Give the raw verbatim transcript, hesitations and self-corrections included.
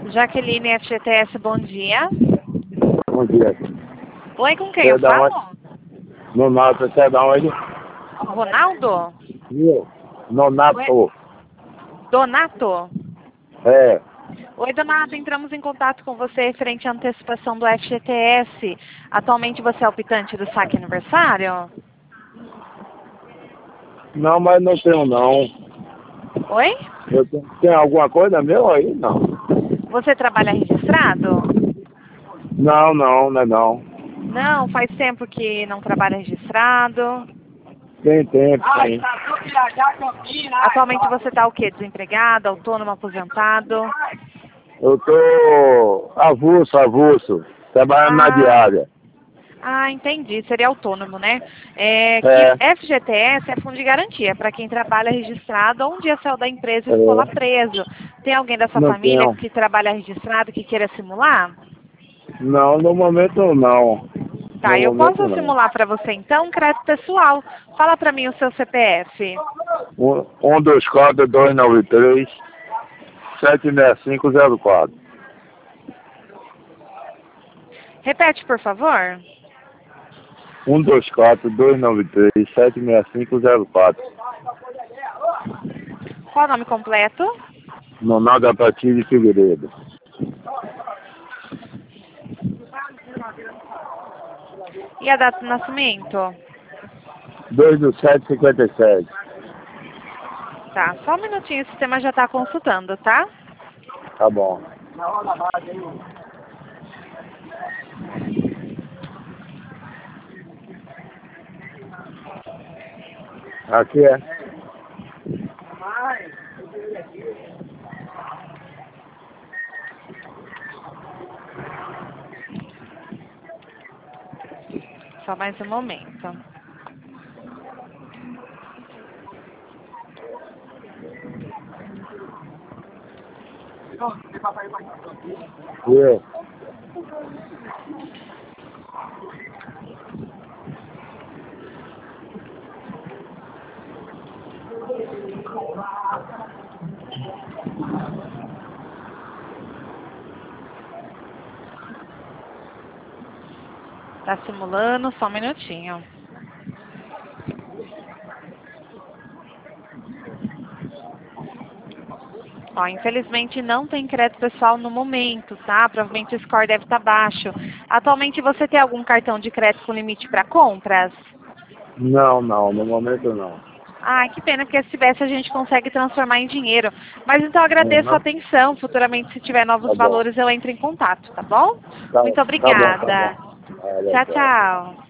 Jaqueline F G T S, bom dia. Bom dia. Oi, com quem Você é eu da falo? onde? Nonato, você é da onde? Ronaldo? Eu. Nonato. Oi? Donato? É. Oi, Donato, entramos em contato com você referente à antecipação do F G T S. Atualmente você é optante do saque aniversário? Não, mas não tenho não. Oi? Eu tenho, tem alguma coisa meu aí? Não. Você trabalha registrado? Não, não, não é não. Não, faz tempo que não trabalha registrado. Tem tempo, tem. Atualmente você está o quê? Desempregado, autônomo, aposentado? Eu tô avulso, avulso. Trabalhando na Ah, diária. ah, entendi. Seria autônomo, né? É, que É. F G T S é fundo de garantia para quem trabalha registrado ou um dia saiu da empresa e ficou lá É. preso. Tem alguém da sua Não família tenho. que trabalha registrado que queira simular? Não, no momento não. Tá, No eu momento posso não. simular para você então um crédito pessoal. Fala para mim o seu C P F. Um, um dois quatro, dois nove três, sete seis cinco zero quatro. Repete, por favor. um dois quatro, dois nove três, sete seis cinco zero quatro. Qual o nome completo? Nonato Apati de Figueiredo. E a data de nascimento? dois do sete cinquenta e sete. Tá, só um minutinho, o sistema já está consultando, tá? Tá bom. Aqui é. Só mais um momento. Eu. Tá simulando, só um minutinho. Ó, infelizmente não tem crédito pessoal no momento, tá? Provavelmente o score deve estar baixo. Atualmente você tem algum cartão de crédito com limite para compras? Não, não, no momento não. Ah, que pena, porque se tivesse a gente consegue transformar em dinheiro. Mas então agradeço a Uhum. atenção. Futuramente, se tiver novos Tá bom. valores, eu entro em contato, tá bom? Tá, Muito tá bom, tá bom. obrigada. Ah, Tchau, tchau. tchau.